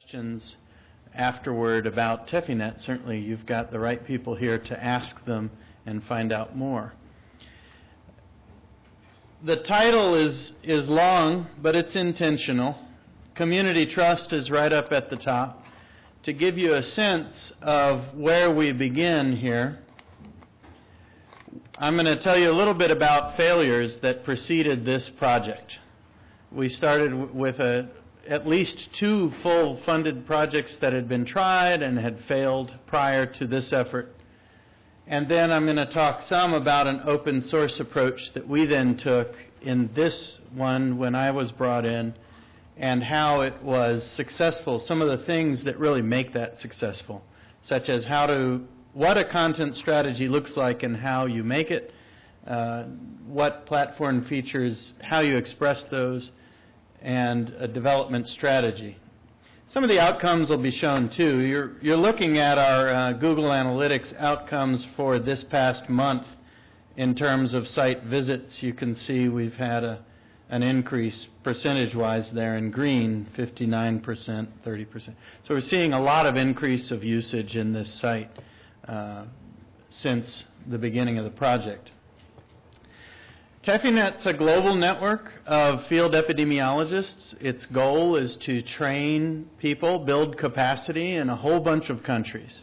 questions afterward about TEFINET, certainly you've got the right people here to ask them and find out more. The title is long, but it's intentional. Community trust is right up at the top. To give you a sense of where we begin here, I'm going to tell you a little bit about failures that preceded this project. We started with at least 2 full-funded projects that had been tried and had failed prior to this effort. And then I'm going to talk some about an open source approach that we then took in this one when I was brought in, and how it was successful, some of the things that really make that successful, such as what a content strategy looks like and how you make it, what platform features, how you express those, and a development strategy. Some of the outcomes will be shown too. You're looking at our Google Analytics outcomes for this past month in terms of site visits. You can see we've had an increase percentage-wise there in green, 59%, 30%. So we're seeing a lot of increase of usage in this site since the beginning of the project. TEFINET's a global network of field epidemiologists. Its goal is to train people, build capacity in a whole bunch of countries.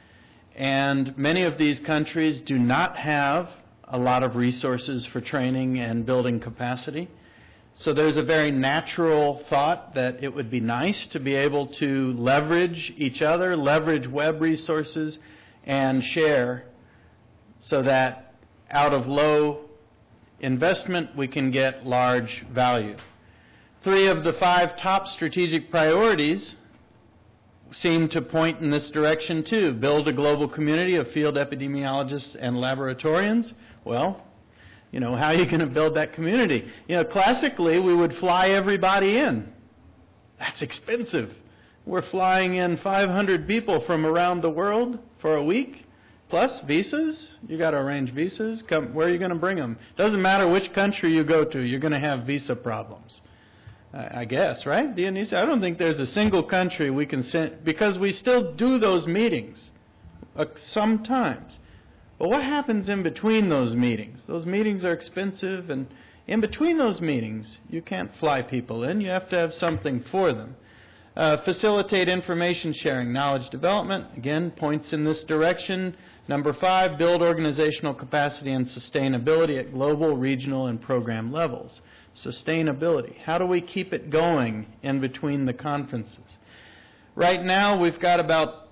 And many of these countries do not have a lot of resources for training and building capacity. So there's a very natural thought that it would be nice to be able to leverage each other, leverage web resources, and share so that out of low investment we can get large value. 3 of the 5 top strategic priorities seem to point in this direction too. Build a global community of field epidemiologists and laboratorians. Well, how are you going to build that community? Classically we would fly everybody in. That's expensive. We're flying in 500 people from around the world for a week. Plus visas, you got to arrange visas. Where are you going to bring them? Doesn't matter which country you go to, you're going to have visa problems. I guess, right, Dionisia? I don't think there's a single country we can send, because we still do those meetings sometimes. But what happens in between those meetings? Those meetings are expensive, and in between those meetings, you can't fly people in. You have to have something for them. Facilitate information sharing, knowledge development, again, points in this direction. Number 5, build organizational capacity and sustainability at global, regional, and program levels. Sustainability. How do we keep it going in between the conferences? Right now, we've got about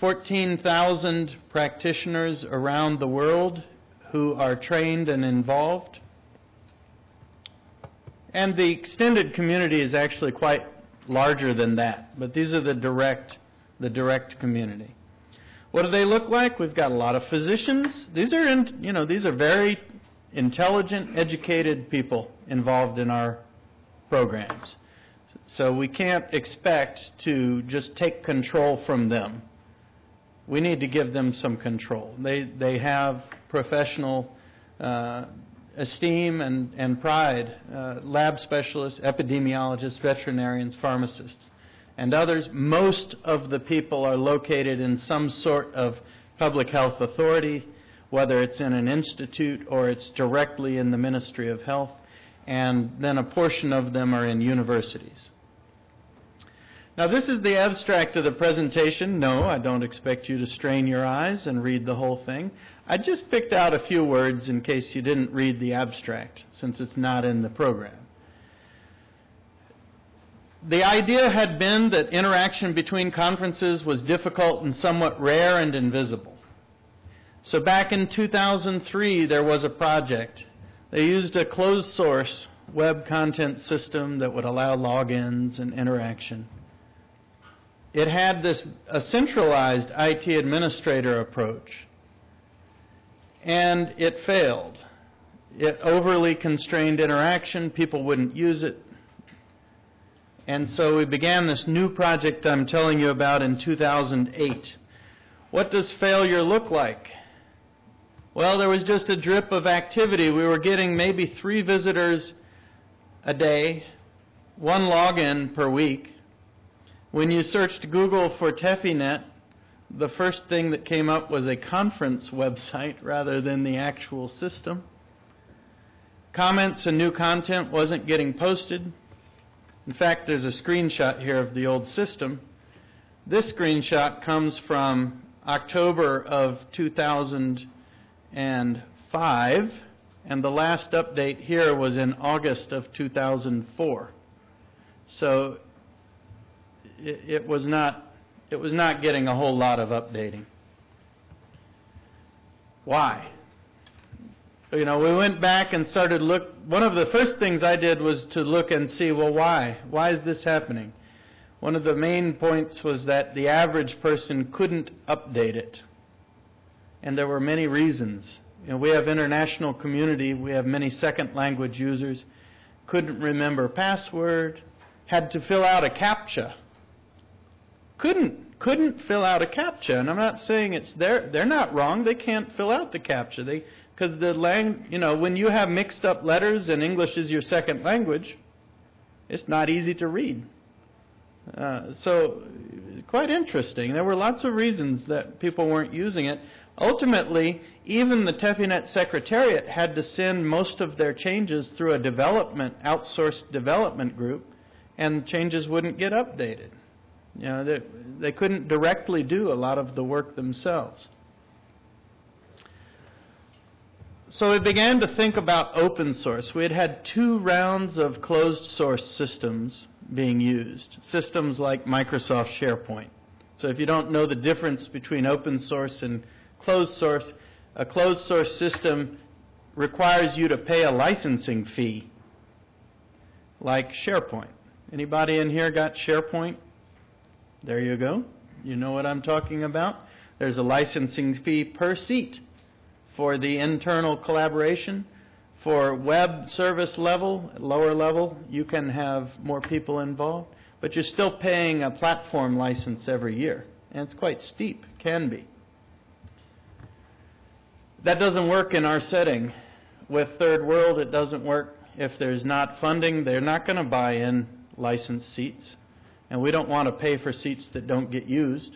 14,000 practitioners around the world who are trained and involved. And the extended community is actually quite larger than that, but these are the direct community. What do they look like? We've got a lot of physicians. These are very intelligent, educated people involved in our programs. So we can't expect to just take control from them. We need to give them some control. They have professional esteem and pride, lab specialists, epidemiologists, veterinarians, pharmacists, and others. Most of the people are located in some sort of public health authority, whether it's in an institute or it's directly in the Ministry of Health, and then a portion of them are in universities. Now, this is the abstract of the presentation. No, I don't expect you to strain your eyes and read the whole thing. I just picked out a few words in case you didn't read the abstract, since it's not in the program. The idea had been that interaction between conferences was difficult and somewhat rare and invisible. So back in 2003, there was a project. They used a closed source web content system that would allow logins and interaction. It had a centralized IT administrator approach, and it failed. It overly constrained interaction. People wouldn't use it. And so we began this new project I'm telling you about in 2008. What does failure look like? Well, there was just a drip of activity. We were getting maybe 3 visitors a day, 1 login per week. When you searched Google for TefiNet, the first thing that came up was a conference website rather than the actual system. Comments and new content wasn't getting posted. In fact, there's a screenshot here of the old system. This screenshot comes from October of 2005, and the last update here was in August of 2004. So it was not getting a whole lot of updating. Why? We went back and started one of the first things I did was to look and see, well, why? Why is this happening? One of the main points was that the average person couldn't update it. And there were many reasons. We have international community, we have many second language users, couldn't remember password, had to fill out a CAPTCHA. Couldn't fill out a CAPTCHA, and I'm not saying they're not wrong. They can't fill out the CAPTCHA. Because when you have mixed up letters and English is your second language, it's not easy to read. So quite interesting. There were lots of reasons that people weren't using it. Ultimately, even the TefiNet Secretariat had to send most of their changes through a outsourced development group, and changes wouldn't get updated. They couldn't directly do a lot of the work themselves. So we began to think about open source. We had 2 rounds of closed source systems being used, systems like Microsoft SharePoint. So if you don't know the difference between open source and closed source, a closed source system requires you to pay a licensing fee, like SharePoint. Anybody in here got SharePoint? There you go. You know what I'm talking about. There's a licensing fee per seat for the internal collaboration. For web service level, lower level, you can have more people involved, but you're still paying a platform license every year, and it's quite steep, can be. That doesn't work in our setting. With Third World, it doesn't work. If there's not funding, they're not going to buy in licensed seats, and we don't want to pay for seats that don't get used.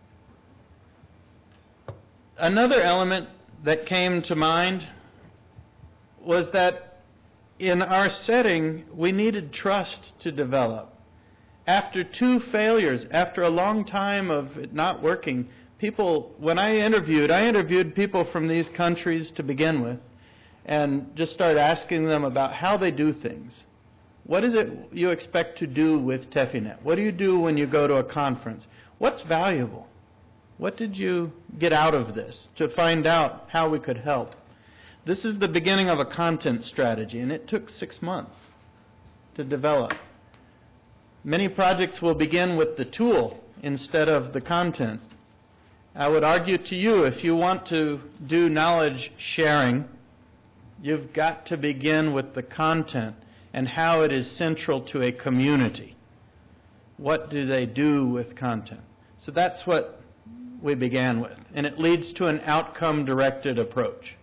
Another element that came to mind was that in our setting, we needed trust to develop. After 2 failures, after a long time of it not working, when I interviewed people from these countries to begin with, and just started asking them about how they do things. What is it you expect to do with TefiNet? What do you do when you go to a conference? What's valuable? What did you get out of this to find out how we could help? This is the beginning of a content strategy, and it took 6 months to develop. Many projects will begin with the tool instead of the content. I would argue to you, if you want to do knowledge sharing, you've got to begin with the content and how it is central to a community. What do they do with content? So that's what we began with, and it leads to an outcome-directed approach.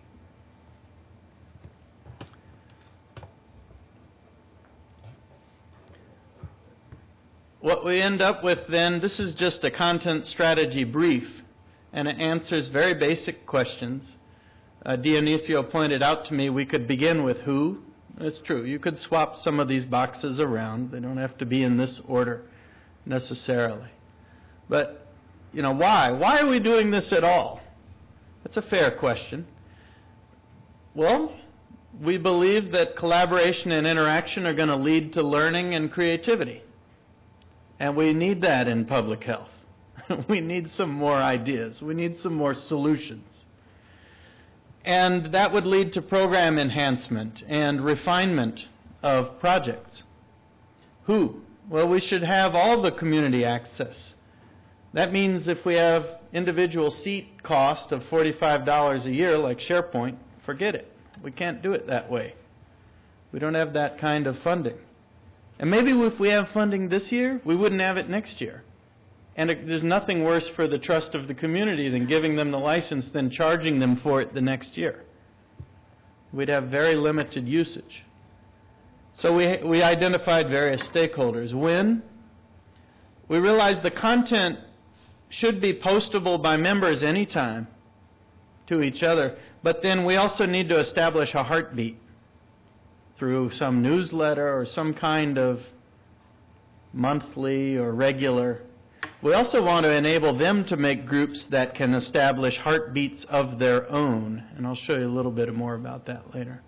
What we end up with then, this is just a content strategy brief, and it answers very basic questions. Dionisio pointed out to me we could begin with who. It's true. You could swap some of these boxes around. They don't have to be in this order necessarily. But, why? Why are we doing this at all? That's a fair question. Well, we believe that collaboration and interaction are going to lead to learning and creativity. And we need that in public health. We need some more ideas. We need some more solutions. And that would lead to program enhancement and refinement of projects. Who? Well, we should have all the community access. That means if we have individual seat cost of $45 a year like SharePoint, forget it. We can't do it that way. We don't have that kind of funding. And maybe if we have funding this year, we wouldn't have it next year. And there's nothing worse for the trust of the community than giving them the license than charging them for it the next year. We'd have very limited usage. So we identified various stakeholders. When? We realized the content should be postable by members anytime to each other, but then we also need to establish a heartbeat through some newsletter or some kind of monthly or regular. We also want to enable them to make groups that can establish heartbeats of their own, and I'll show you a little bit more about that later.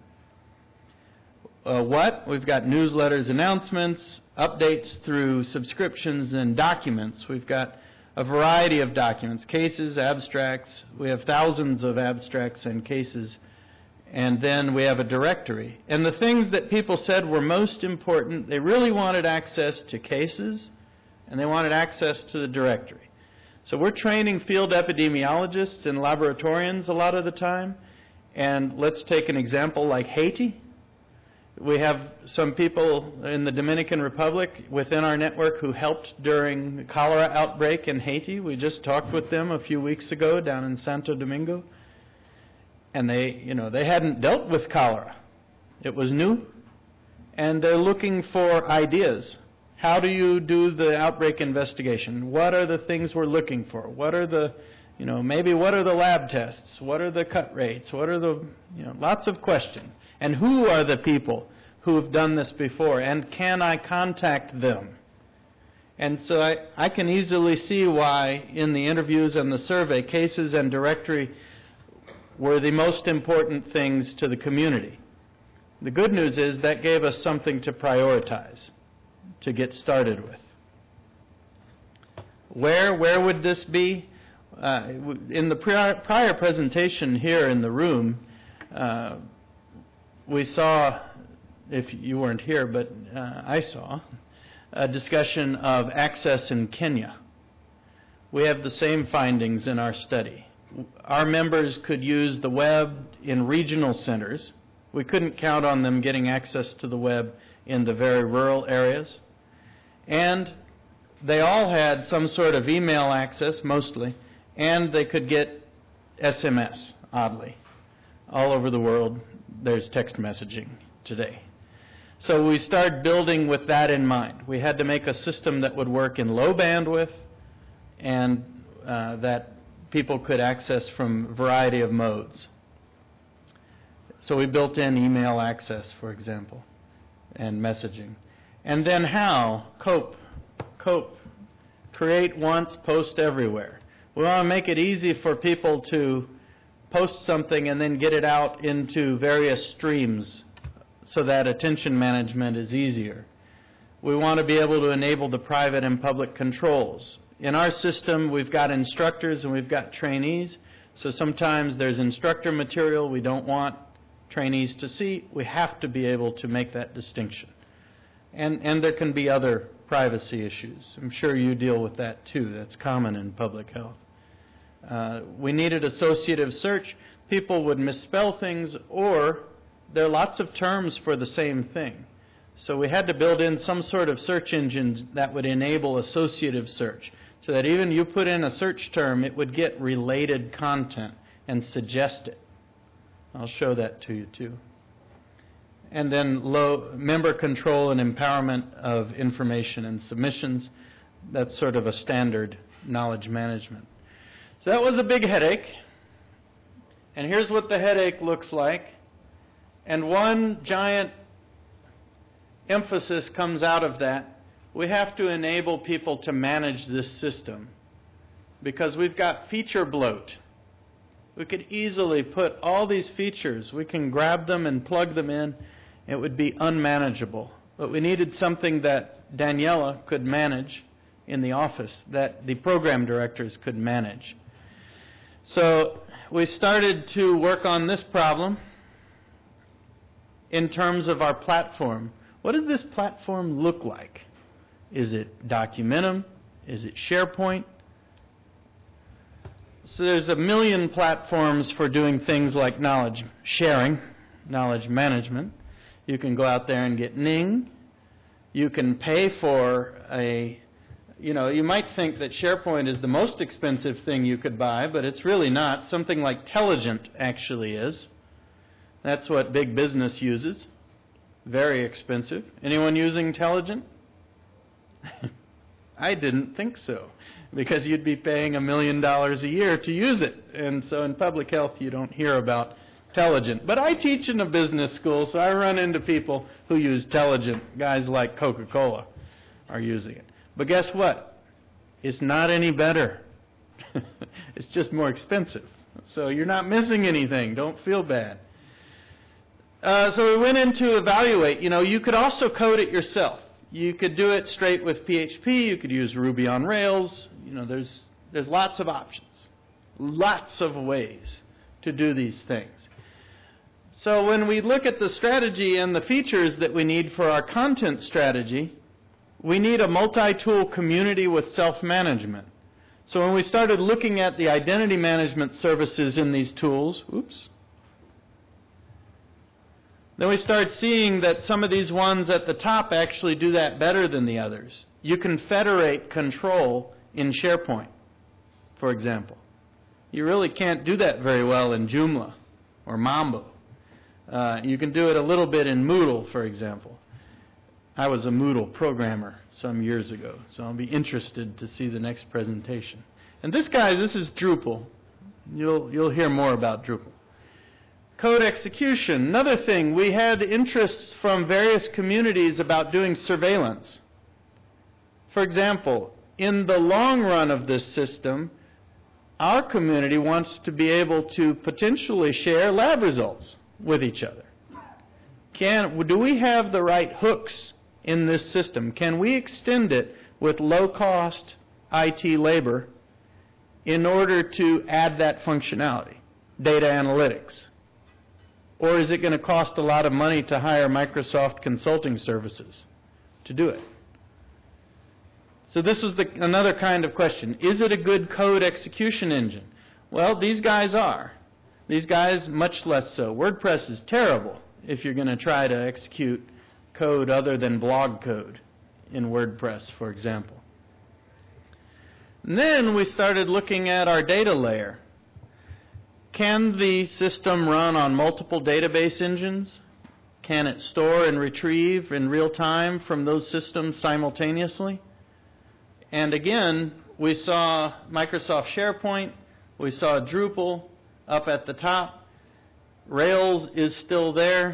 We've got newsletters, announcements, updates through subscriptions, and documents. We've got a variety of documents, cases, abstracts. We have thousands of abstracts and cases. And then we have a directory. And the things that people said were most important, they really wanted access to cases, and they wanted access to the directory. So we're training field epidemiologists and laboratorians a lot of the time. And let's take an example like Haiti. We have some people in the Dominican Republic within our network who helped during the cholera outbreak in Haiti. We just talked with them a few weeks ago down in Santo Domingo. And they hadn't dealt with cholera. It was new. And they're looking for ideas. How do you do the outbreak investigation? What are the things we're looking for? What are the, maybe what are the lab tests? What are the cut rates? What are the, lots of questions. And who are the people who have done this before? And can I contact them? And so I can easily see why in the interviews and the survey, cases and directory were the most important things to the community. The good news is that gave us something to prioritize, to get started with. Where would this be? In the prior presentation here in the room, we saw, if you weren't here, but I saw, a discussion of access in Kenya. We have the same findings in our study. Our members could use the web in regional centers. We couldn't count on them getting access to the web in the very rural areas. And they all had some sort of email access, mostly, and they could get SMS, oddly. All over the world, there's text messaging today. So we started building with that in mind. We had to make a system that would work in low bandwidth and that people could access from a variety of modes. So we built in email access, for example, and messaging. And then how? COPE. Create once, post everywhere. We want to make it easy for people to post something and then get it out into various streams so that attention management is easier. We want to be able to enable the private and public controls. In our system, we've got instructors and we've got trainees. So sometimes there's instructor material we don't want trainees to see. We have to be able to make that distinction. And there can be other privacy issues. I'm sure you deal with that too. That's common in public health. We needed associative search. People would misspell things, or there are lots of terms for the same thing. So we had to build in some sort of search engine that would enable associative search, so that even you put in a search term, it would get related content and suggest it. I'll show that to you too. And then member control and empowerment of information and submissions. That's sort of a standard knowledge management. So that was a big headache. And here's what the headache looks like. And one giant emphasis comes out of that. We have to enable people to manage this system because we've got feature bloat. We could easily put all these features, we can grab them and plug them in. It would be unmanageable. But we needed something that Daniela could manage in the office, that the program directors could manage. So we started to work on this problem in terms of our platform. What does this platform look like? Is it Documentum? Is it SharePoint? So there's a million platforms for doing things like knowledge sharing, knowledge management. You can go out there and get Ning. You can pay for you might think that SharePoint is the most expensive thing you could buy, but it's really not. Something like Telligent actually is. That's what big business uses. Very expensive. Anyone using Telligent? I didn't think so, because you'd be paying $1 million a year to use it. And so in public health, you don't hear about Telligent. But I teach in a business school, so I run into people who use Telligent. Guys like Coca-Cola are using it. But guess what? It's not any better. It's just more expensive. So you're not missing anything. Don't feel bad. So we went in to evaluate. You could also code it yourself. You could do it straight with PHP. You could use Ruby on Rails. There's lots of options, lots of ways to do these things. So when we look at the strategy and the features that we need for our content strategy, we need a multi-tool community with self-management. So when we started looking at the identity management services in these tools, then we start seeing that some of these ones at the top actually do that better than the others. You can federate control in SharePoint, for example. You really can't do that very well in Joomla or Mambo. You can do it a little bit in Moodle, for example. I was a Moodle programmer some years ago, so I'll be interested to see the next presentation. And this is Drupal. You'll hear more about Drupal. Code execution. Another thing, we had interests from various communities about doing surveillance. For example, in the long run of this system, our community wants to be able to potentially share lab results with each other. Do we have the right hooks in this system? Can we extend it with low-cost IT labor in order to add that functionality, data analytics? Or is it going to cost a lot of money to hire Microsoft consulting services to do it? So this was another kind of question. Is it a good code execution engine? Well, these guys are. These guys, much less so. WordPress is terrible if you're going to try to execute code other than blog code in WordPress, for example. And then we started looking at our data layer. Can the system run on multiple database engines? Can it store and retrieve in real time from those systems simultaneously? And again, we saw Microsoft SharePoint, we saw Drupal up at the top. Rails is still there.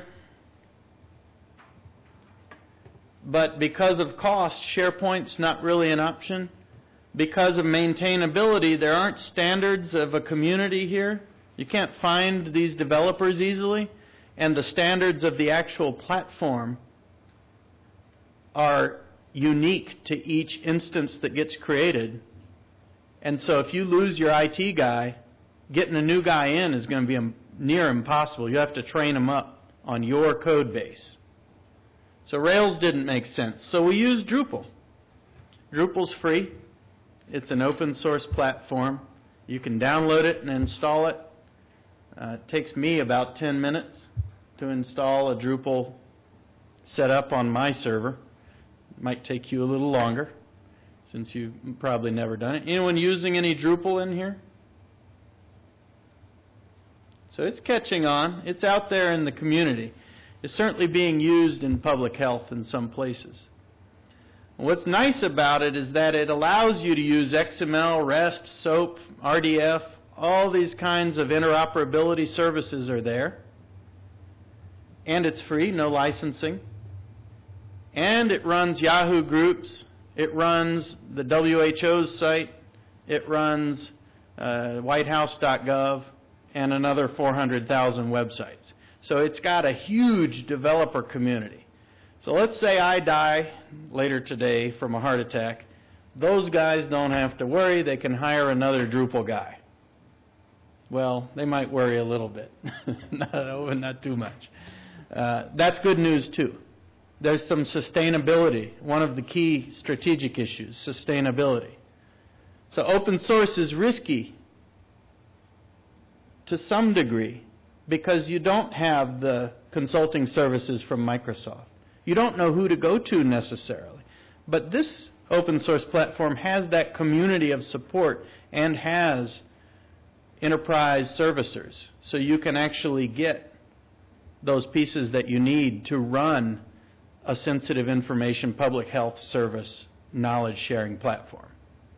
But because of cost, SharePoint's not really an option. Because of maintainability, there aren't standards of a community here. You can't find these developers easily. And the standards of the actual platform are unique to each instance that gets created. And so if you lose your IT guy, getting a new guy in is going to be near impossible. You have to train him up on your code base. So Rails didn't make sense. So we used Drupal. Drupal's free. It's an open source platform. You can download it and install it. It takes me about 10 minutes to install a Drupal setup on my server. It might take you a little longer since you've probably never done it. Anyone using any Drupal in here? So it's catching on. It's out there in the community. It's certainly being used in public health in some places. What's nice about it is that it allows you to use XML, REST, SOAP, RDF. All these kinds of interoperability services are there. And it's free, no licensing. And it runs Yahoo Groups. It runs the WHO's site. It runs whitehouse.gov and another 400,000 websites. So it's got a huge developer community. So let's say I die later today from a heart attack. Those guys don't have to worry. They can hire another Drupal guy. Well, they might worry a little bit. Not too much. That's good news too. There's some sustainability. One of the key strategic issues, sustainability. So open source is risky to some degree because you don't have the consulting services from Microsoft. You don't know who to go to necessarily. But this open source platform has that community of support and has enterprise servicers. So you can actually get those pieces that you need to run a sensitive information public health service knowledge sharing platform.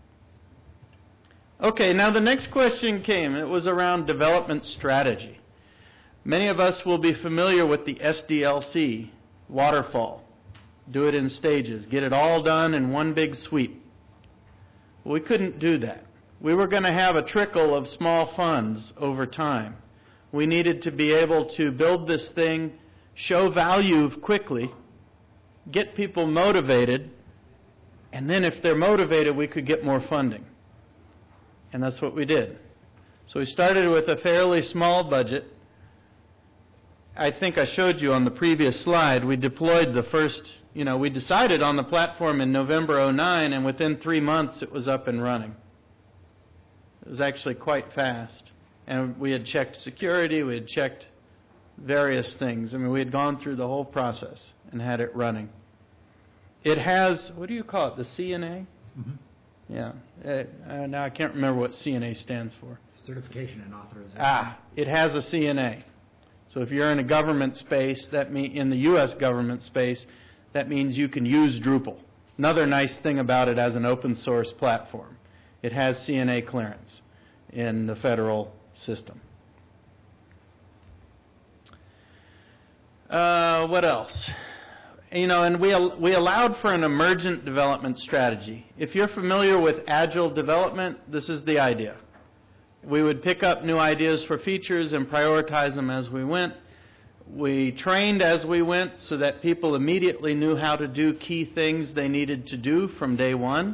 Okay, now the next question came. It was around development strategy. Many of us will be familiar with the SDLC, waterfall. Do it in stages. Get it all done in one big sweep. We couldn't do that. We were going to have a trickle of small funds over time. We needed to be able to build this thing, show value quickly, get people motivated, and then if they're motivated, we could get more funding. And that's what we did. So we started with a fairly small budget. I think I showed you on the previous slide, we deployed the first, we decided on the platform in November 2009, and within 3 months it was up and running. It was actually quite fast. And we had checked security, we had checked various things. I mean, we had gone through the whole process and had it running. It has, what do you call it, the CNA? Mm-hmm. Yeah. Now I can't remember what CNA stands for. Certification and authorization. It has a CNA. So if you're in a government space, in the U.S. government space, that means you can use Drupal. Another nice thing about it as an open source platform, it has CNA clearance in the federal system. What else? And we allowed for an emergent development strategy. If you're familiar with agile development, this is the idea. We would pick up new ideas for features and prioritize them as we went. We trained as we went so that people immediately knew how to do key things they needed to do from day one.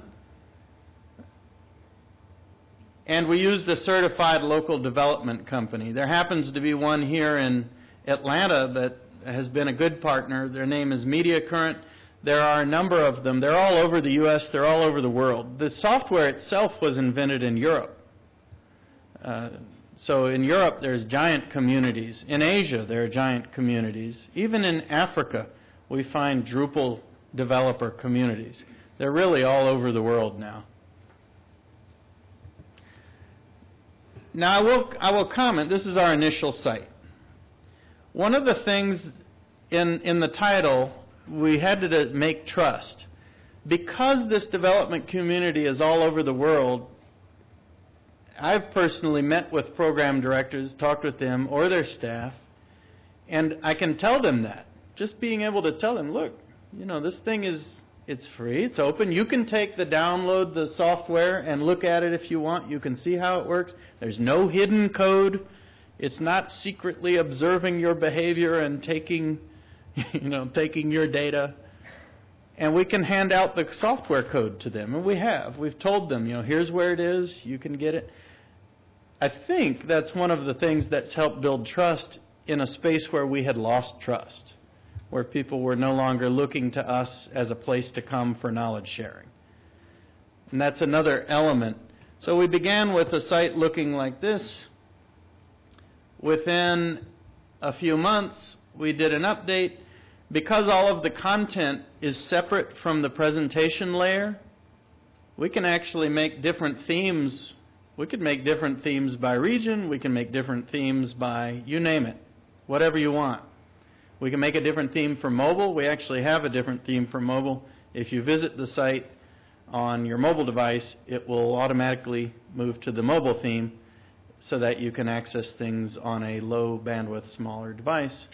And we used a certified local development company. There happens to be one here in Atlanta that has been a good partner. Their name is MediaCurrent. There are a number of them. They're all over the U.S. They're all over the world. The software itself was invented in Europe. So in Europe, there's giant communities. In Asia, there are giant communities. Even in Africa, we find Drupal developer communities. They're really all over the world now. Now, I will comment. This is our initial site. One of the things in the title, we had to make trust. Because this development community is all over the world, I've personally met with program directors, talked with them or their staff, and I can tell them that. Just being able to tell them, look, this thing it's free, it's open. You can download the software and look at it if you want. You can see how it works. There's no hidden code. It's not secretly observing your behavior and taking your data. And we can hand out the software code to them, and we have. We've told them, here's where it is. You can get it. I think that's one of the things that's helped build trust in a space where we had lost trust, where people were no longer looking to us as a place to come for knowledge sharing. And that's another element. So we began with a site looking like this. Within a few months, we did an update. Because all of the content is separate from the presentation layer, we can actually make different themes. We could make different themes by region. We can make different themes by, you name it, whatever you want. We can make a different theme for mobile. We actually have a different theme for mobile. If you visit the site on your mobile device, it will automatically move to the mobile theme so that you can access things on a low bandwidth, smaller device.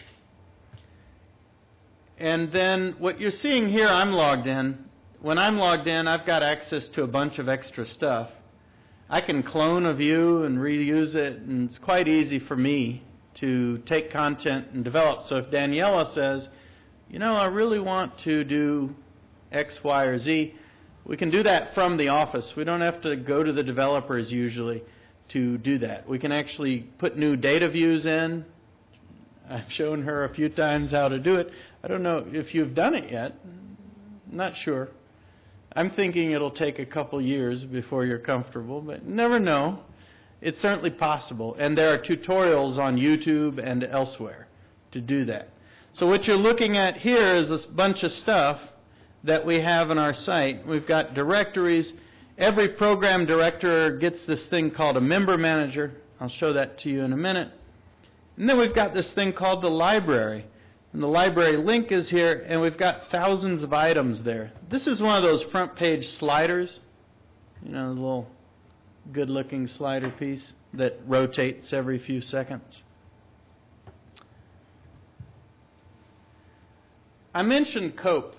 And then what you're seeing here, I'm logged in. When I'm logged in, I've got access to a bunch of extra stuff. I can clone a view and reuse it, and it's quite easy for me to take content and develop. So if Daniela says, I really want to do X, Y, or Z, we can do that from the office. We don't have to go to the developers usually to do that. We can actually put new data views in. I've shown her a few times how to do it. I don't know if you've done it yet. I'm not sure. I'm thinking it'll take a couple years before you're comfortable, but never know. It's certainly possible. And there are tutorials on YouTube and elsewhere to do that. So what you're looking at here is a bunch of stuff that we have on our site. We've got directories. Every program director gets this thing called a member manager. I'll show that to you in a minute. And then we've got this thing called the library. And the library link is here, and we've got thousands of items there. This is one of those front page sliders, you know, the little good-looking slider piece that rotates every few seconds. I mentioned COPE.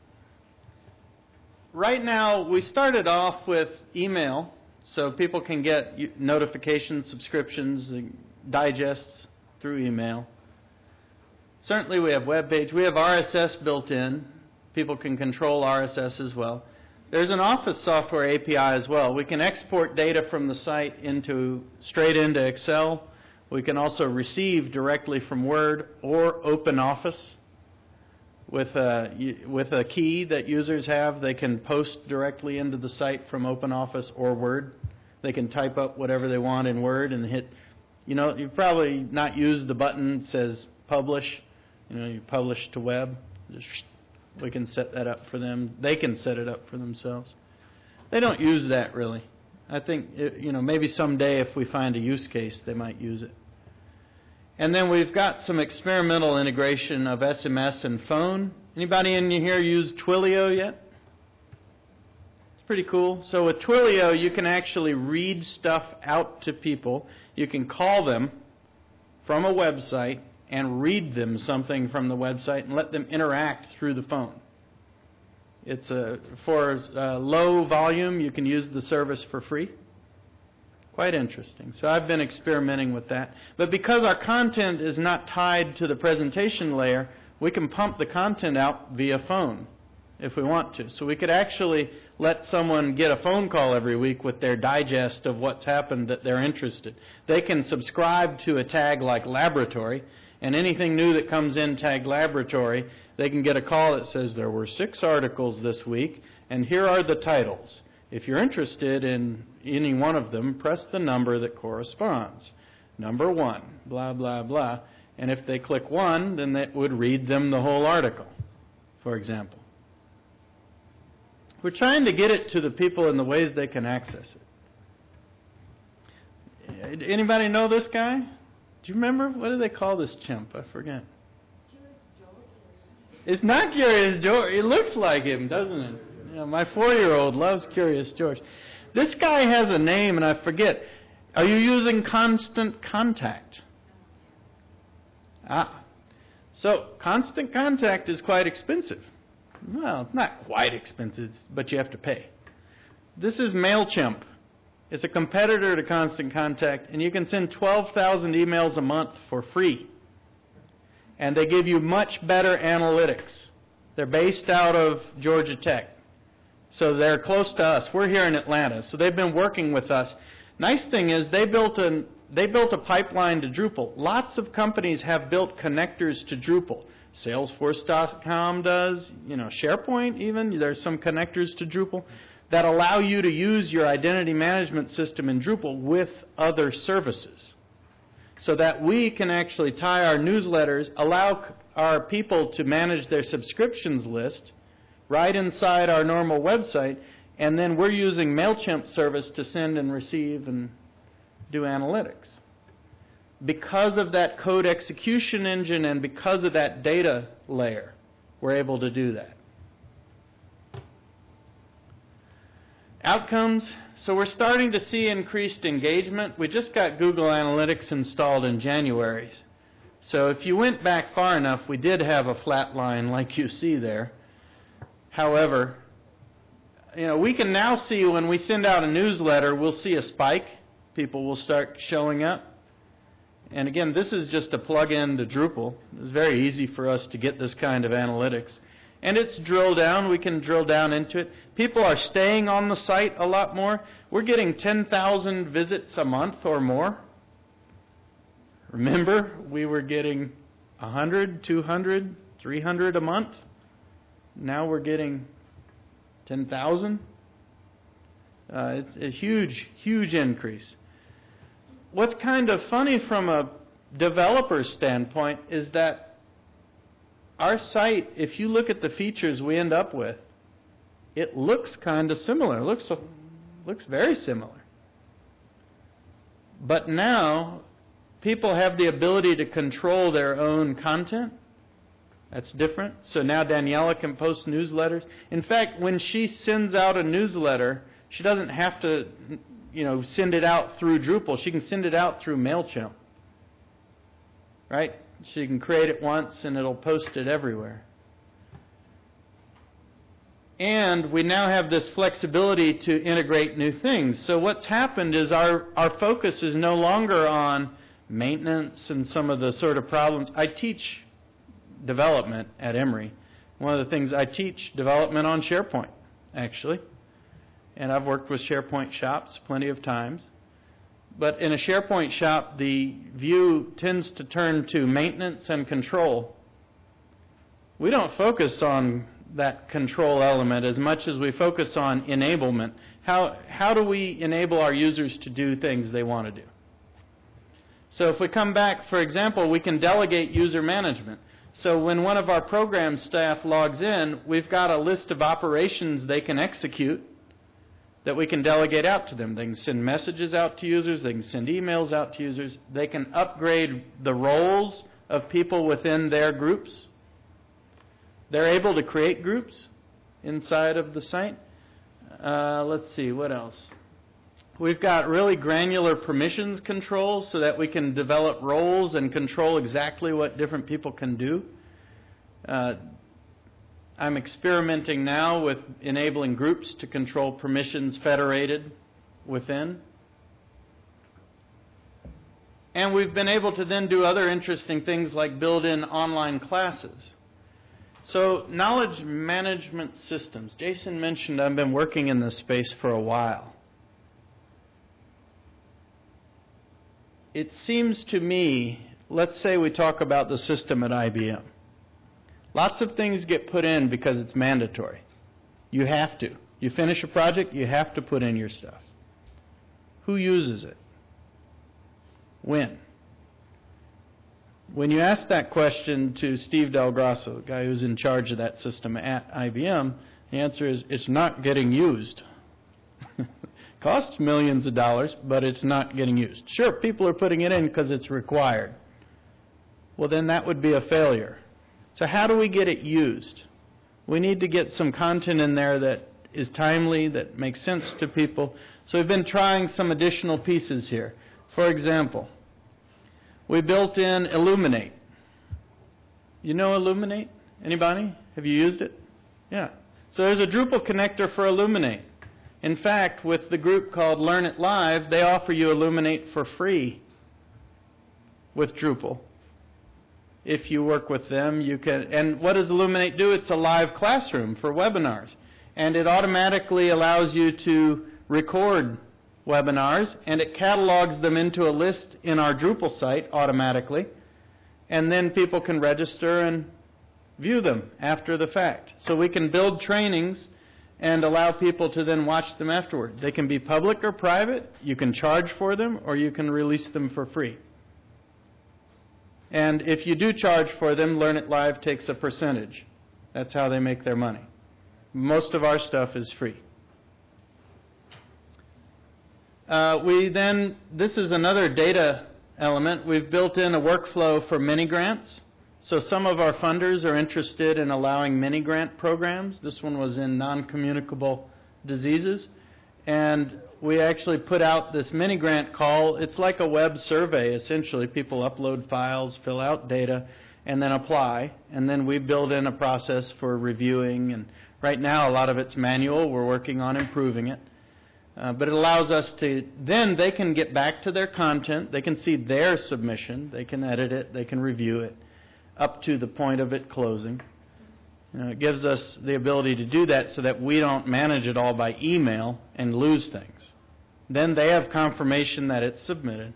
Right now, we started off with email, so people can get notifications, subscriptions, digests through email. Certainly we have web page. We have RSS built in. People can control RSS as well. There's an Office software API as well. We can export data from the site straight into Excel. We can also receive directly from Word or OpenOffice. With a key that users have, they can post directly into the site from OpenOffice or Word. They can type up whatever they want in Word and hit, you've probably not used the button that says publish. You publish to web. We can set that up for them. They can set it up for themselves. They don't use that really. I think, maybe someday if we find a use case, they might use it. And then we've got some experimental integration of SMS and phone. Anybody in here use Twilio yet? It's pretty cool. So with Twilio, you can actually read stuff out to people. You can call them from a website and read them something from the website and let them interact through the phone. It's for low volume, you can use the service for free. Quite interesting. So I've been experimenting with that. But because our content is not tied to the presentation layer, we can pump the content out via phone if we want to. So we could actually let someone get a phone call every week with their digest of what's happened that they're interested. They can subscribe to a tag like laboratory, and anything new that comes in tagged laboratory, they can get a call that says there were 6 articles this week, and here are the titles. If you're interested in any one of them, press the number that corresponds. Number 1, blah, blah, blah. And if they click 1, then that would read them the whole article, for example. We're trying to get it to the people in the ways they can access it. Anybody know this guy? Do you remember? What do they call this chimp? I forget. Curious George. It's not Curious George. It looks like him, doesn't it? My 4-year-old loves Curious George. This guy has a name, and I forget. Are you using Constant Contact? So Constant Contact is quite expensive. Well, it's not quite expensive, but you have to pay. This is MailChimp. It's a competitor to Constant Contact, and you can send 12,000 emails a month for free. And they give you much better analytics. They're based out of Georgia Tech. So they're close to us. We're here in Atlanta, so they've been working with us. Nice thing is they built a pipeline to Drupal. Lots of companies have built connectors to Drupal. Salesforce.com does, SharePoint even. There's some connectors to Drupal that allow you to use your identity management system in Drupal with other services, so that we can actually tie our newsletters, allow our people to manage their subscriptions list right inside our normal website, and then we're using MailChimp service to send and receive and do analytics. Because of that code execution engine and because of that data layer, we're able to do that. Outcomes. So we're starting to see increased engagement. We just got Google Analytics installed in January. So if you went back far enough, we did have a flat line like you see there. However, we can now see when we send out a newsletter, we'll see a spike. People will start showing up. And again, this is just a plug-in to Drupal. It's very easy for us to get this kind of analytics. And it's drill down. We can drill down into it. People are staying on the site a lot more. We're getting 10,000 visits a month or more. Remember, we were getting 100, 200, 300 a month. Now we're getting 10,000. It's a huge, huge increase. What's kind of funny from a developer's standpoint is that our site, if you look at the features we end up with, it looks kind of similar. It looks very similar. But now, people have the ability to control their own content. That's different. So now Daniela can post newsletters. In fact, when she sends out a newsletter, she doesn't have to, send it out through Drupal. She can send it out through MailChimp. Right? She can create it once and it'll post it everywhere. And we now have this flexibility to integrate new things. So what's happened is our focus is no longer on maintenance and some of the sort of problems. I teach development at Emory. One of the things I teach development on SharePoint, actually. And I've worked with SharePoint shops plenty of times. But in a SharePoint shop, the view tends to turn to maintenance and control. We don't focus on that control element as much as we focus on enablement. How do we enable our users to do things they want to do? So if we come back, for example, we can delegate user management. So when one of our program staff logs in, we've got a list of operations they can execute that we can delegate out to them. They can send messages out to users. They can send emails out to users. They can upgrade the roles of people within their groups. They're able to create groups inside of the site. Let's see, what else? We've got really granular permissions control so that we can develop roles and control exactly what different people can do. I'm experimenting now with enabling groups to control permissions federated within. And we've been able to then do other interesting things like build in online classes. So knowledge management systems. Jason mentioned I've been working in this space for a while. It seems to me, let's say we talk about the system at IBM. Lots of things get put in because it's mandatory. You have to. You finish a project, you have to put in your stuff. Who uses it? When? When you ask that question to Steve Del Grosso, the guy who's in charge of that system at IBM, the answer is it's not getting used. Costs millions of dollars, but it's not getting used. Sure, people are putting it in because it's required. Well, then that would be a failure. So how do we get it used? We need to get some content in there that is timely, that makes sense to people. So we've been trying some additional pieces here. For example, we built in Illuminate. You know Illuminate? Anybody? Have you used it? Yeah. So there's a Drupal connector for Illuminate. In fact, with the group called Learn It Live, they offer you Illuminate for free with Drupal. If you work with them, you can. And what does Illuminate do? It's a live classroom for webinars. And it automatically allows you to record webinars, and it catalogs them into a list in our Drupal site automatically. And then people can register and view them after the fact. So we can build trainings and allow people to then watch them afterward. They can be public or private. You can charge for them, or you can release them for free. And if you do charge for them, Learn It Live takes a percentage. That's how they make their money. Most of our stuff is free. This is another data element. We've built in a workflow for mini grants. So some of our funders are interested in allowing mini grant programs. This one was in non-communicable diseases. And we actually put out this mini grant call. It's like a web survey, essentially. People upload files, fill out data, and then apply. And then we build in a process for reviewing. And right now, a lot of it's manual. We're working on improving it. But it allows us to, then they can get back to their content. They can see their submission. They can edit it. They can review it up to the point of it closing. It gives us the ability to do that so that we don't manage it all by email and lose things. Then they have confirmation that it's submitted.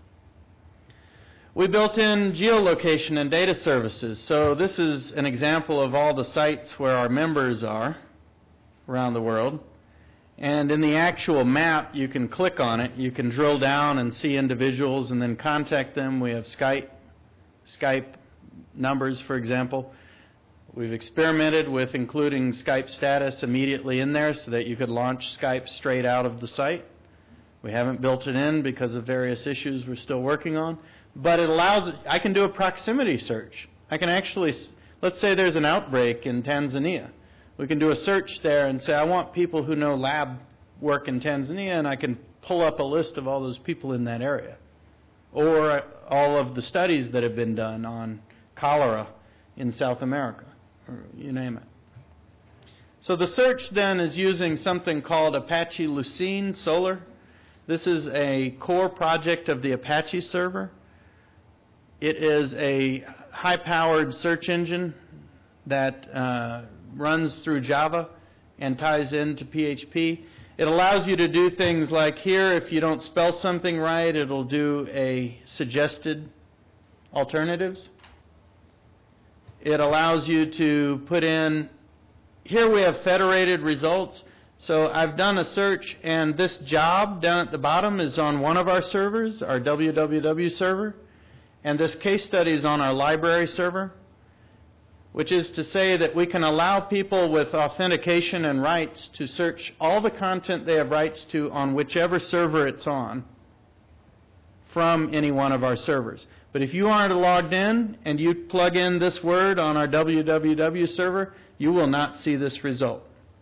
We built in geolocation and data services. So this is an example of all the sites where our members are around the world. And in the actual map, you can click on it. You can drill down and see individuals and then contact them. We have Skype numbers, for example. We've experimented with including Skype status immediately in there so that you could launch Skype straight out of the site. We haven't built it in because of various issues we're still working on. But it allows, I can do a proximity search. I can actually Let's say there's an outbreak in Tanzania. We can do a search there and say, I want people who know lab work in Tanzania, and I can pull up a list of all those people in that area. Or all of the studies that have been done on cholera in South America, or you name it. So the search then is using something called Apache Lucene Solar. This is a core project of the Apache server. It is a high-powered search engine that runs through Java and ties into PHP. It allows you to do things like here, if you don't spell something right, it'll do a suggested alternatives. It allows you to put in, here we have federated results. So I've done a search, and this job down at the bottom is on one of our servers, our www server, and this case study is on our library server, which is to say that we can allow people with authentication and rights to search all the content they have rights to on whichever server it's on from any one of our servers. But if you aren't logged in and you plug in this word on our www server, you will not see this result.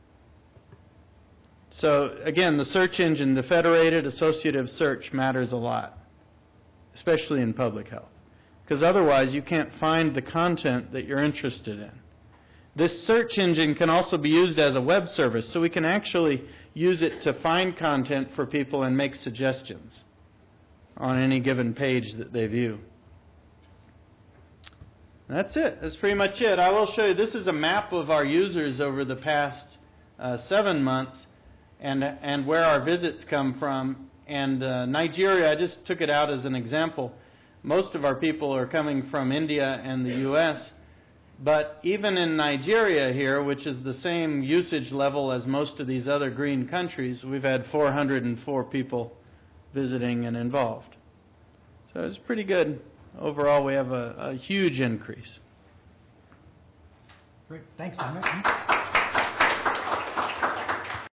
So again, the search engine, the federated associative search matters a lot, especially in public health, because otherwise you can't find the content that you're interested in. This search engine can also be used as a web service, so we can actually use it to find content for people and make suggestions on any given page that they view. That's it. That's pretty much it. I will show you, this is a map of our users over the past 7 months and where our visits come from. And Nigeria, I just took it out as an example. Most of our people are coming from India and the U.S., but even in Nigeria here, which is the same usage level as most of these other green countries, we've had 404 people visiting and involved. So it's pretty good. Overall, we have a huge increase. Great. Thanks, Dominic.